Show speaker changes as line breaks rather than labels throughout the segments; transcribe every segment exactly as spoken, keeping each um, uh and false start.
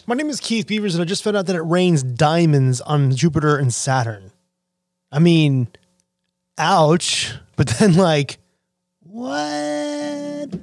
My name is Keith Beavers, and I just found out that it rains diamonds on Jupiter and Saturn. I mean, ouch. But then, like, what?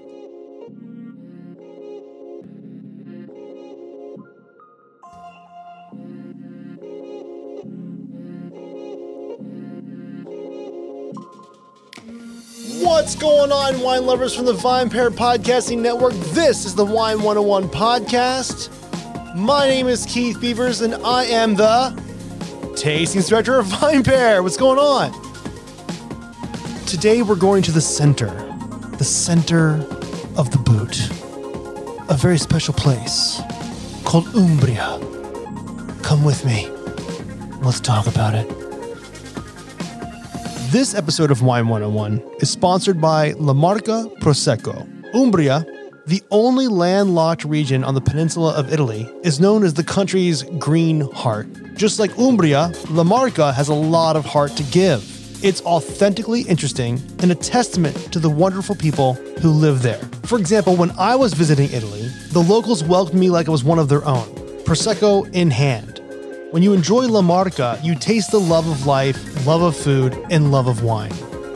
What's going on, wine lovers from the VinePair Podcasting Network? This is the Wine one oh one podcast. My name is Keith Beavers, and I am the Tastings Director of VinePair. What's going on? Today we're going to the center, the center of the boot. A very special place called Umbria. Come with me. Let's talk about it. This episode of Wine one oh one is sponsored by La Marca Prosecco. Umbria, the only landlocked region on the peninsula of Italy, is known as the country's green heart. Just like Umbria, La Marca has a lot of heart to give. It's authentically interesting and a testament to the wonderful people who live there. For example, when I was visiting Italy, the locals welcomed me like I was one of their own, Prosecco in hand. When you enjoy La Marca, you taste the love of life, love of food, and love of wine.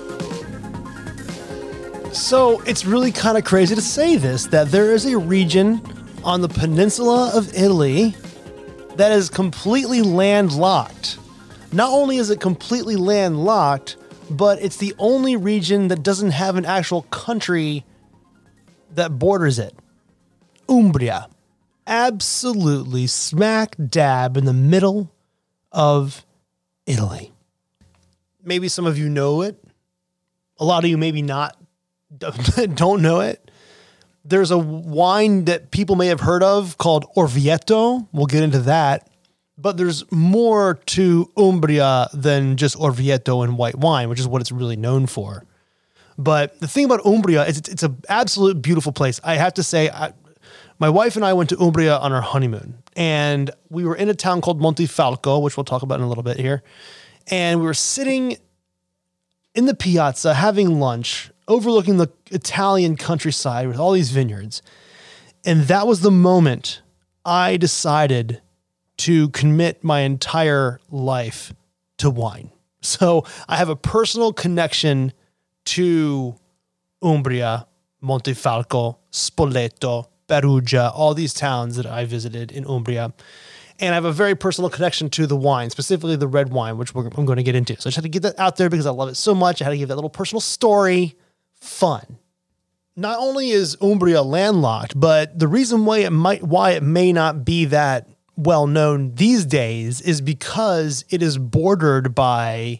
So it's really kind of crazy to say this, that there is a region on the peninsula of Italy that is completely landlocked. Not only is it completely landlocked, but it's the only region that doesn't have an actual country that borders it. Umbria. Absolutely smack dab in the middle of Italy. Maybe some of you know it. A lot of you maybe not, don't know it. There's a wine that people may have heard of called Orvieto. We'll get into that. But there's more to Umbria than just Orvieto and white wine, which is what it's really known for. But the thing about Umbria is it's, it's an absolute beautiful place. I have to say, I, my wife and I went to Umbria on our honeymoon, and we were in a town called Montefalco, which we'll talk about in a little bit here. And we were sitting in the piazza having lunch, overlooking the Italian countryside with all these vineyards. And that was the moment I decided to commit my entire life to wine. So I have a personal connection to Umbria, Montefalco, Spoleto, Perugia, all these towns that I visited in Umbria. And I have a very personal connection to the wine, specifically the red wine, which we're, I'm going to get into. So I just had to get that out there because I love it so much. I had to give that little personal story fun. Not only is Umbria landlocked, but the reason why it might, why it may not be that well known these days is because it is bordered by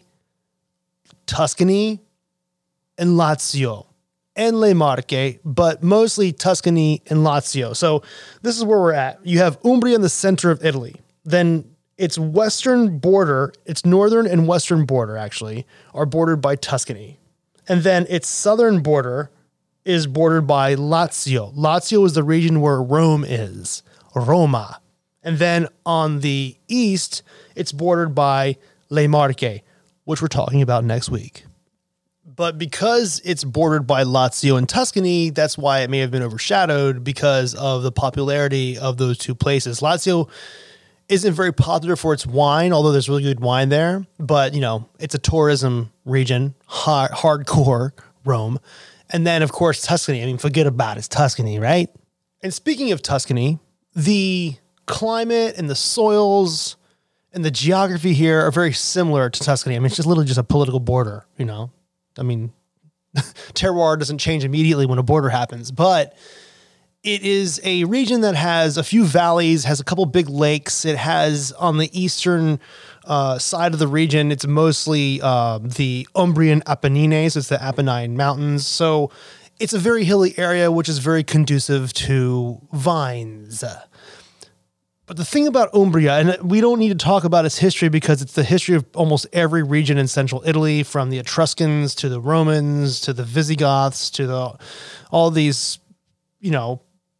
Tuscany and Lazio and Le Marche, but mostly Tuscany and Lazio. So this is where we're at. You have Umbria in the center of Italy. Then its western border, its northern and western border actually, are bordered by Tuscany. And then its southern border is bordered by Lazio. Lazio is the region where Rome is, Roma. And then on the east, it's bordered by Le Marche, which we're talking about next week. But because it's bordered by Lazio and Tuscany, that's why it may have been overshadowed because of the popularity of those two places. Lazio isn't very popular for its wine, although there's really good wine there. But, you know, it's a tourism region, hard, hardcore Rome. And then, of course, Tuscany. I mean, forget about it. It's Tuscany, right? And speaking of Tuscany, the climate and the soils and the geography here are very similar to Tuscany. I mean, it's just literally just a political border, you know? I mean, terroir doesn't change immediately when a border happens, but it is a region that has a few valleys, has a couple big lakes. It has on the eastern uh, side of the region, it's mostly uh, the Umbrian Apennines. It's the Apennine Mountains. So it's a very hilly area, which is very conducive to vines. But the thing about Umbria, and we don't need to talk about its history because it's the history of almost every region in central Italy, from the Etruscans to the Romans to the Visigoths to the all these, you know,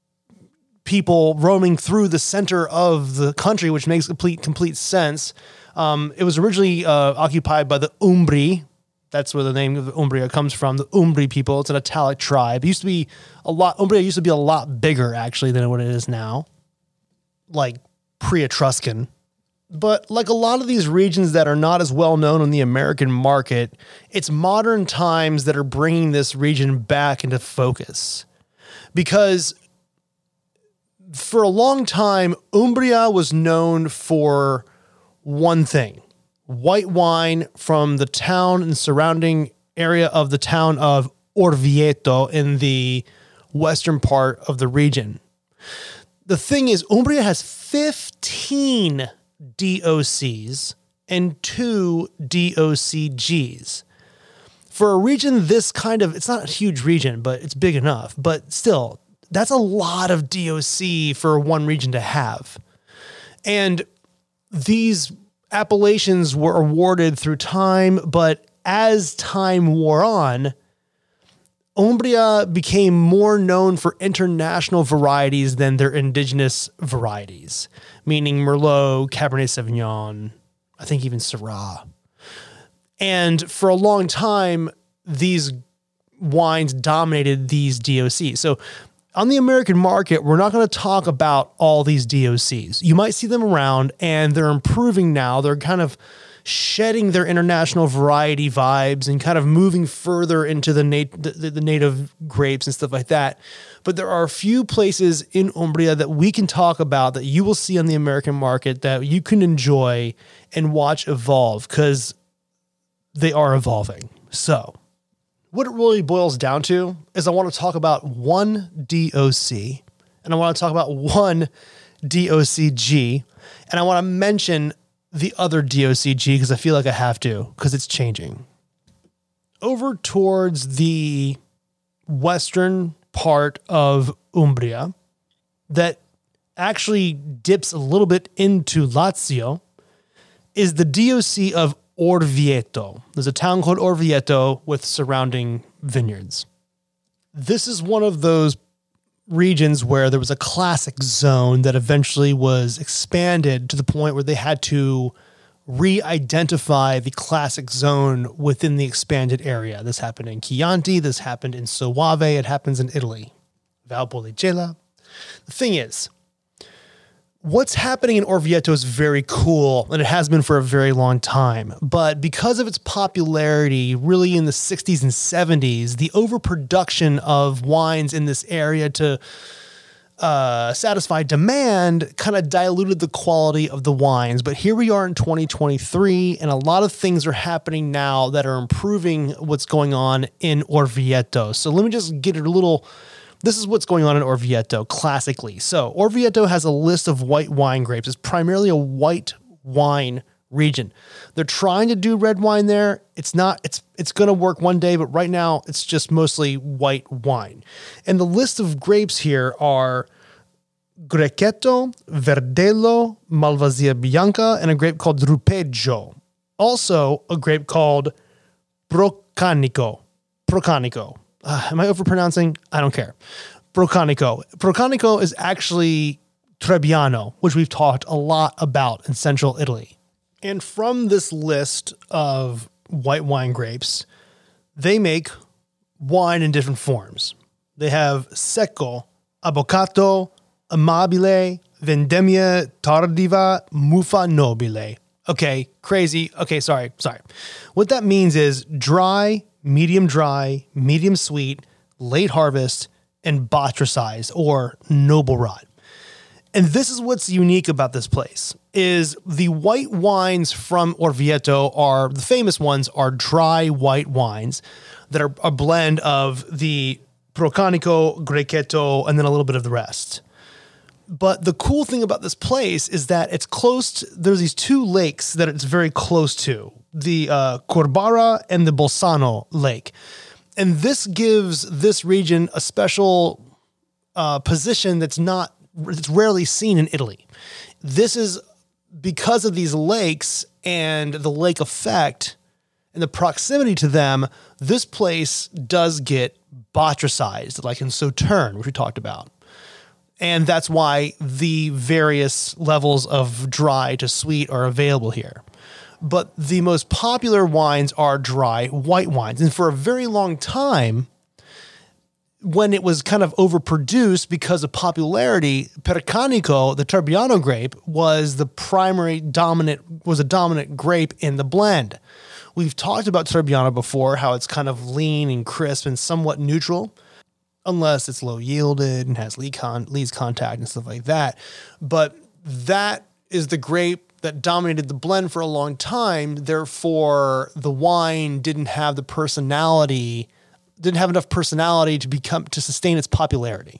people roaming through the center of the country, which makes complete complete sense. Um, it was originally uh, occupied by the Umbri. That's where the name of Umbria comes from, the Umbri people. It's an Italic tribe. It used to be a lot, Umbria used to be a lot bigger, actually, than what it is now. like pre-Etruscan. But like a lot of these regions that are not as well known on the American market, it's modern times that are bringing this region back into focus. Because for a long time, Umbria was known for one thing: white wine from the town and surrounding area of the town of Orvieto in the western part of the region. The thing is, Umbria has fifteen D O Cs and two D O C Gs. For a region this kind of, it's not a huge region, but it's big enough. But still, that's a lot of D O C for one region to have. And these appellations were awarded through time, but as time wore on, Umbria became more known for international varieties than their indigenous varieties, meaning Merlot, Cabernet Sauvignon, I think even Syrah. And for a long time, these wines dominated these D O Cs. So on the American market, we're not going to talk about all these D O Cs. You might see them around, and they're improving now. They're kind of shedding their international variety vibes and kind of moving further into the, nat- the, the native grapes and stuff like that. But there are a few places in Umbria that we can talk about that you will see on the American market that you can enjoy and watch evolve, because they are evolving. So what it really boils down to is I want to talk about one D O C, and I want to talk about one D O C G, and I want to mention the other D O C G because I feel like I have to, because it's changing. Over towards the western part of Umbria that actually dips a little bit into Lazio is the D O C of Orvieto. There's a town called Orvieto with surrounding vineyards. This is one of those regions where there was a classic zone that eventually was expanded to the point where they had to re-identify the classic zone within the expanded area. This happened in Chianti. This happened in Soave. It happens in Italy. Valpolicella. The thing is, what's happening in Orvieto is very cool, and it has been for a very long time. But because of its popularity, really in the sixties and seventies, the overproduction of wines in this area to uh, satisfy demand kind of diluted the quality of the wines. But here we are in twenty twenty-three, and a lot of things are happening now that are improving what's going on in Orvieto. So let me just get a little... This is what's going on in Orvieto classically. So Orvieto has a list of white wine grapes. It's primarily a white wine region. They're trying to do red wine there. It's not, it's, it's going to work one day, but right now it's just mostly white wine. And the list of grapes here are Grechetto, Verdelho, Malvasia Bianca, and a grape called Rupeggio. Also a grape called Procanico. Procanico. Uh, am I overpronouncing? I don't care. Procanico. Procanico is actually Trebbiano, which we've talked a lot about in central Italy. And from this list of white wine grapes, they make wine in different forms. They have Secco, Avvocato, Amabile, Vendemmia Tardiva, Muffa Nobile. Okay, crazy. Okay, sorry, sorry. What that means is dry, medium dry, medium sweet, late harvest, and Botrycized or noble rot. And this is what's unique about this place, is the white wines from Orvieto are, the famous ones are dry white wines that are a blend of the Procanico, Grechetto, and then a little bit of the rest. But the cool thing about this place is that it's close to, there's these two lakes that it's very close to, the uh, Corbara and the Bolzano Lake. And this gives this region a special uh, position that's not, it's rarely seen in Italy. This is because of these lakes and the lake effect and the proximity to them, this place does get Botrycized, like in Sauterne, which we talked about. And that's why the various levels of dry to sweet are available here. But the most popular wines are dry white wines. And for a very long time, when it was kind of overproduced because of popularity, Percanico, the Trebbiano grape, was the primary dominant, was a dominant grape in the blend. We've talked about Trebbiano before, how it's kind of lean and crisp and somewhat neutral, unless it's low yielded and has lead con- leads contact and stuff like that. But that is the grape that dominated the blend for a long time. Therefore, the wine didn't have the personality didn't have enough personality to become, to sustain its popularity.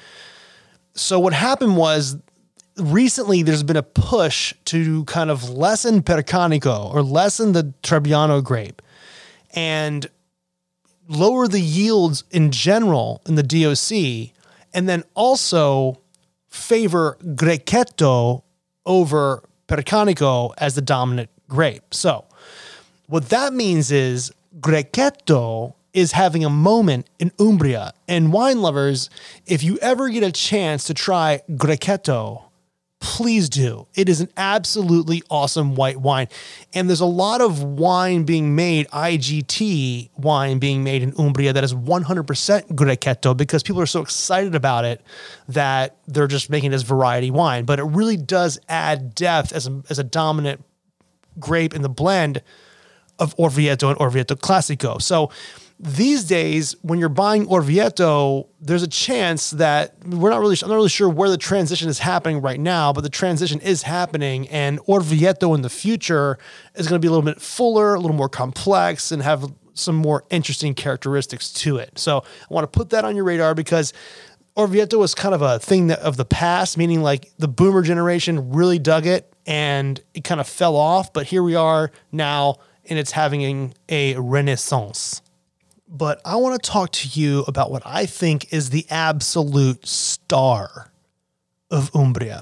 So what happened was recently there's been a push to kind of lessen Percanico or lessen the Trebbiano grape and lower the yields in general in the D O C, and then also favor Grechetto over Percanico as the dominant grape. So what that means is Grechetto is having a moment in Umbria. And wine lovers, if you ever get a chance to try Grechetto, please do. It is an absolutely awesome white wine. And there's a lot of wine being made, I G T wine being made in Umbria that is one hundred percent Grechetto because people are so excited about it that they're just making it as variety wine. But it really does add depth as a, as a dominant grape in the blend of Orvieto and Orvieto Classico. So these days, when you're buying Orvieto, there's a chance that we're not really, I'm not really sure where the transition is happening right now, but the transition is happening, and Orvieto in the future is going to be a little bit fuller, a little more complex, and have some more interesting characteristics to it. So I want to put that on your radar because Orvieto was kind of a thing that, of the past, meaning like the boomer generation really dug it and it kind of fell off, but here we are now, and it's having a renaissance. But I want to talk to you about what I think is the absolute star of Umbria.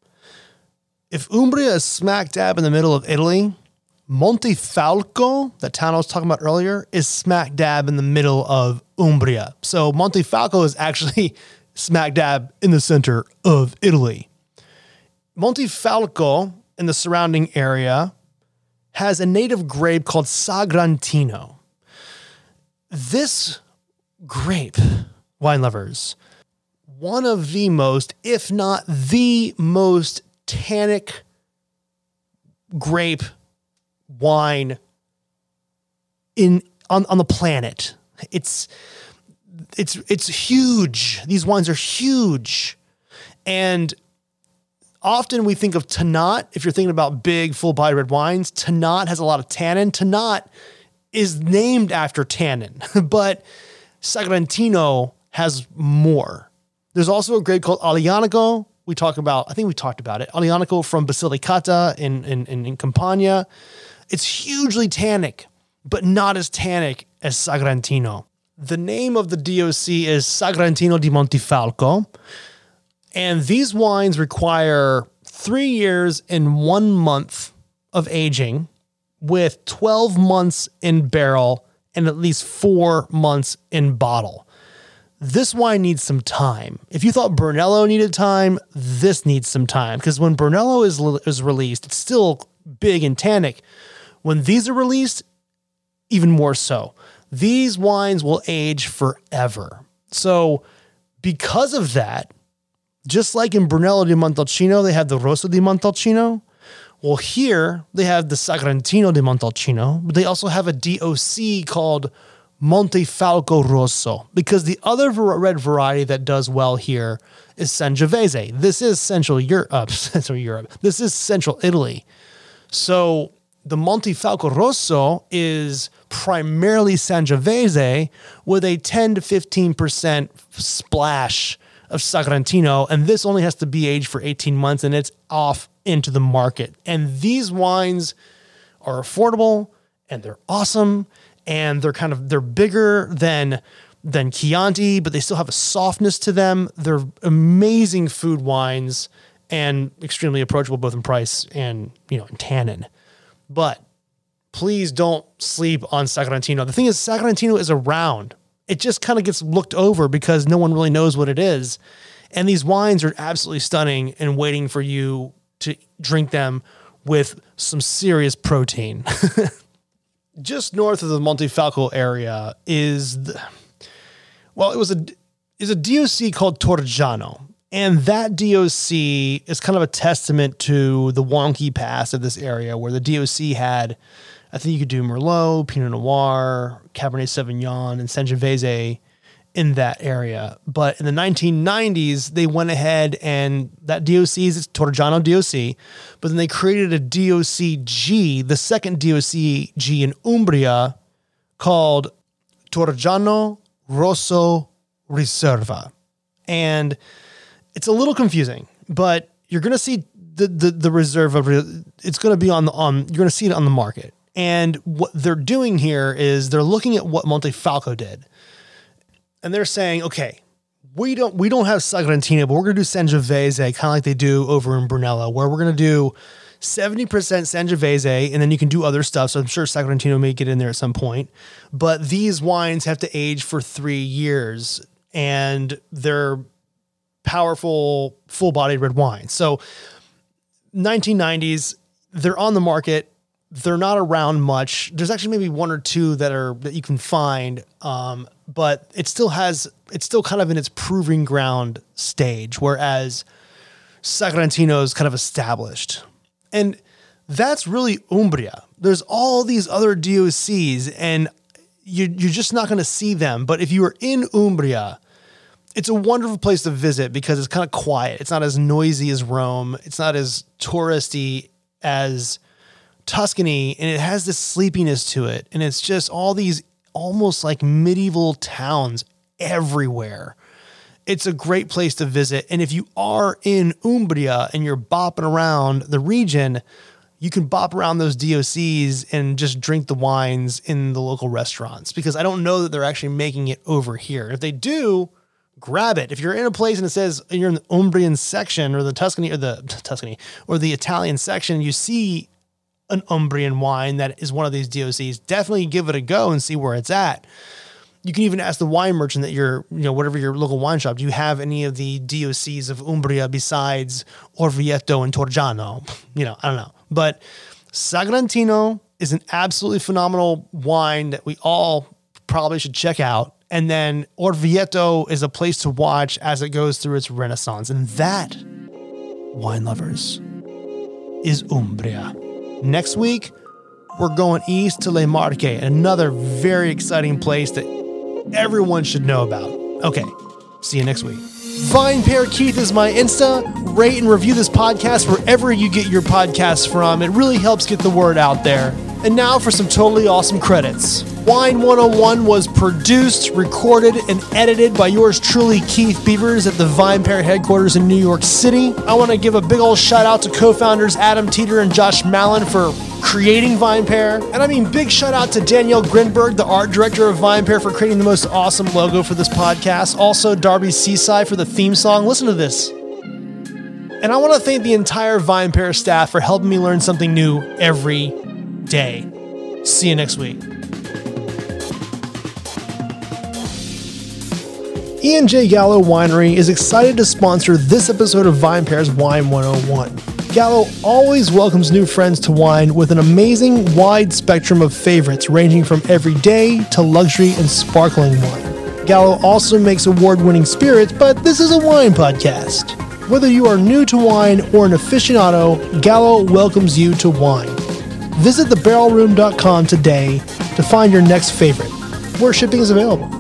If Umbria is smack dab in the middle of Italy, Montefalco, that town I was talking about earlier, is smack dab in the middle of Umbria. So Montefalco is actually smack dab in the center of Italy. Montefalco in the surrounding area has a native grape called Sagrantino. This grape, wine lovers, one of the most, if not the most tannic grape wine in on, on the planet. It's it's it's huge. These wines are huge. And often we think of Tannat. If you're thinking about big, full-bodied red wines, Tannat has a lot of tannin. Tannat is named after tannin, but Sagrantino has more. There's also a grape called Aglianico. We talk about, I think we talked about it. Aglianico from Basilicata in, in, in, in Campania. It's hugely tannic, but not as tannic as Sagrantino. The name of the D O C is Sagrantino di Montefalco. And these wines require three years and one month of aging, with twelve months in barrel and at least four months in bottle. This wine needs some time. If you thought Brunello needed time, this needs some time, because when Brunello is, is released, it's still big and tannic. When these are released, even more so. These wines will age forever. So because of that, just like in Brunello di Montalcino, they have the Rosso di Montalcino. Well, here they have the Sagrantino di Montalcino, but they also have a D O C called Montefalco Rosso, because the other red variety that does well here is Sangiovese. This is Central Europe, uh, Central Europe. This is Central Italy. So the Montefalco Rosso is primarily Sangiovese with a ten to fifteen percent splash of Sagrantino, and this only has to be aged for eighteen months, and it's off into the market. And these wines are affordable, and they're awesome, and they're kind of, they're bigger than than Chianti, but they still have a softness to them. They're amazing food wines and extremely approachable both in price and, you know, in tannin. But please don't sleep on Sagrantino. The thing is, Sagrantino is around. It just kind of gets looked over because no one really knows what it is. And these wines are absolutely stunning and waiting for you to drink them with some serious protein. Just north of the Montefalco area is, the, well, it was a, is a D O C called Torgiano. And that D O C is kind of a testament to the wonky past of this area where the D O C had, I think you could do Merlot, Pinot Noir, Cabernet Sauvignon, and Sangiovese in that area. But in the nineteen nineties, they went ahead and that D O C is Torgiano D O C, but then they created a D O C G, the second D O C G in Umbria, called Torgiano Rosso Riserva. And it's a little confusing, but you're going to see the, the, the Riserva, it's going to be on the, on, you're going to see it on the market. And what they're doing here is they're looking at what Montefalco did. And they're saying, okay, we don't, we don't have Sagrantino, but we're going to do Sangiovese, kind of like they do over in Brunello, where we're going to do seventy percent Sangiovese, and then you can do other stuff. So I'm sure Sagrantino may get in there at some point, but these wines have to age for three years and they're powerful, full-bodied red wines. So nineteen nineties, they're on the market. They're not around much. There's actually maybe one or two that are that you can find, um, but it still has it's still kind of in its proving ground stage, whereas Sagrantino is kind of established. And that's really Umbria. There's all these other D O Cs, and you, you're just not going to see them. But if you are in Umbria, it's a wonderful place to visit because it's kind of quiet. It's not as noisy as Rome. It's not as touristy as Tuscany, and it has this sleepiness to it. And it's just all these almost like medieval towns everywhere. It's a great place to visit. And if you are in Umbria and you're bopping around the region, you can bop around those D O Cs and just drink the wines in the local restaurants, because I don't know that they're actually making it over here. If they do, grab it. If you're in a place and it says you're in the Umbrian section or the Tuscany or the Tuscany or the Italian section, you see an Umbrian wine that is one of these D O Cs, definitely give it a go and see where it's at. You can even ask the wine merchant that you're, you know, whatever your local wine shop, do you have any of the D O Cs of Umbria besides Orvieto and Torgiano? You know, I don't know. But Sagrantino is an absolutely phenomenal wine that we all probably should check out. And then Orvieto is a place to watch as it goes through its renaissance. And that, wine lovers, is Umbria. Next week, we're going east to Le Marche, another very exciting place that everyone should know about. Okay, see you next week. VinePair Keith is my Insta. Rate and review this podcast wherever you get your podcasts from. It really helps get the word out there. And now for some totally awesome credits. Wine one oh one was produced, recorded, and edited by yours truly, Keith Beavers, at the VinePair headquarters in New York City. I want to give a big old shout out to co-founders Adam Teeter and Josh Mallon for creating VinePair. And I mean big shout out to Danielle Grinberg, the art director of VinePair, for creating the most awesome logo for this podcast. Also Darby Seaside for the theme song. Listen to this. And I want to thank the entire VinePair staff for helping me learn something new every day. See you next week. E and J Gallo Winery is excited to sponsor this episode of VinePair's Wine one oh one. Gallo always welcomes new friends to wine with an amazing wide spectrum of favorites ranging from everyday to luxury and sparkling wine. Gallo also makes award-winning spirits, but this is a wine podcast. Whether you are new to wine or an aficionado, Gallo welcomes you to wine. Visit the barrel room dot com today to find your next favorite, where shipping is available.